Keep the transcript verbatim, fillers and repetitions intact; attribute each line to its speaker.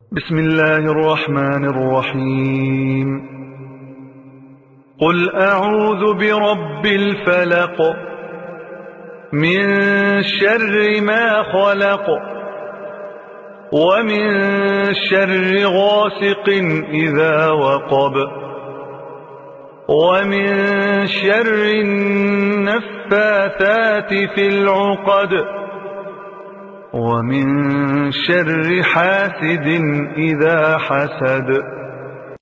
Speaker 1: بسم الله الرحمن الرحيم. قل أعوذ برب الفلق من شر ما خلق ومن شر غاسق إذا وقب ومن شر النفاثات في العقد ومن شر حاسد إذا حسد.